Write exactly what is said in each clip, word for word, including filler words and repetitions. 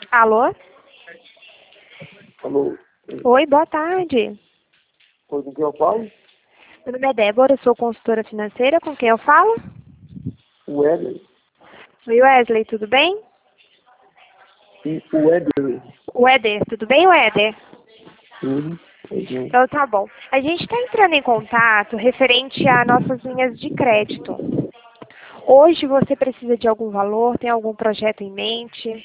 Alô? Alô? Oi, boa tarde. Oi, com quem eu falo? Meu nome é Débora, eu sou consultora financeira. Com quem eu falo? O Éder. Oi, Wesley, tudo bem? Sim, o Éder. O Éder, tudo bem, Éder? Tudo. Pois não. Então tá bom. A gente está entrando em contato referente a nossas linhas de crédito. Hoje você precisa de algum valor? Tem algum projeto em mente?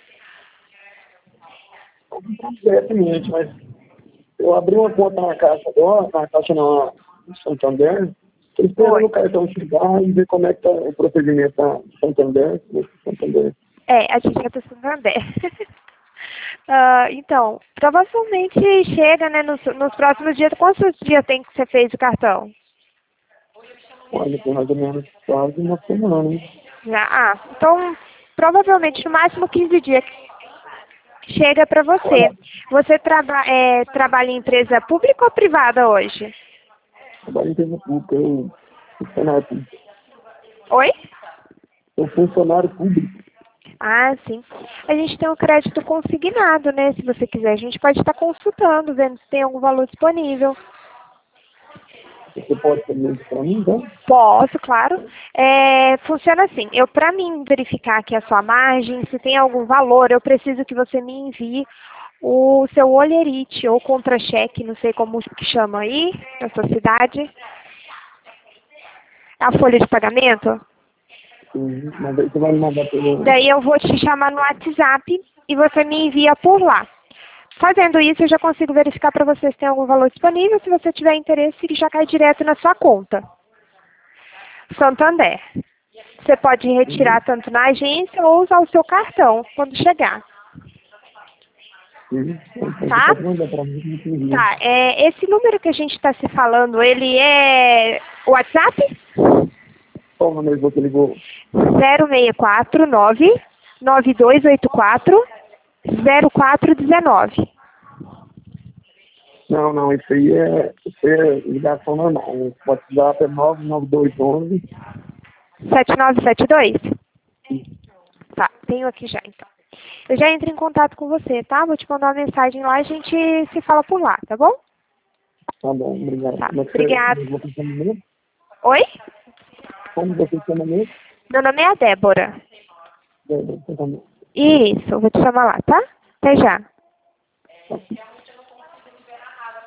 Diretamente, mas eu abri uma conta na Caixa agora, na Caixa na no Santander. Estou esperando Oi. o cartão chegar e ver como é que tá o procedimento da Santander. Santander. É, a gente é do Santander. Ah, então, provavelmente chega, né, nos, nos próximos dias. Quantos dias tem que você fez o cartão? Olha, tem mais ou menos quase uma semana, hein? Já? Ah, então, provavelmente no máximo quinze dias chega para você. Olha, Você traba é, trabalha em empresa pública ou privada hoje? trabalho em empresa pública, eu funcionário público. Oi? Eu funcionário público. Ah, sim. A gente tem um crédito consignado, né? Se você quiser, a gente pode estar consultando, vendo se tem algum valor disponível. Você pode fazer isso para mim, então? Posso, claro. É, funciona assim. Eu, para mim verificar aqui a sua margem, se tem algum valor, eu preciso que você me envie o seu olherite ou contra-cheque, não sei como que chama aí, na sua cidade. A folha de pagamento. Sim, mas aí você vai me mandar pelo... Daí eu vou te chamar no WhatsApp e você me envia por lá. Fazendo isso, eu já consigo verificar para você se tem algum valor disponível. Se você tiver interesse, ele já cai direto na sua conta. Santander. Você pode retirar tanto na agência ou usar o seu cartão quando chegar. Sim, então você Tá? pode mandar para mim que eu entendi. Tá. É, esse número que a gente está se falando, ele é o WhatsApp? Qual o número que você ligou? zero seis quatro nove nove dois oito quatro zero quatro um nove. Não, não, isso aí é, isso aí é ligação normal. O WhatsApp é nove nove dois um um. sete nove sete dois? Tá, tenho aqui já então. Eu já entro em contato com você, tá? Vou te mandar uma mensagem lá e a gente se fala por lá, tá bom? Tá bom, obrigado. Tá, Como é que obrigada. você, você chama mesmo? Oi? Como você chama mesmo? Meu nome é a Débora. É, você tá bom. Isso, eu vou te chamar lá, tá? Até já. Tá.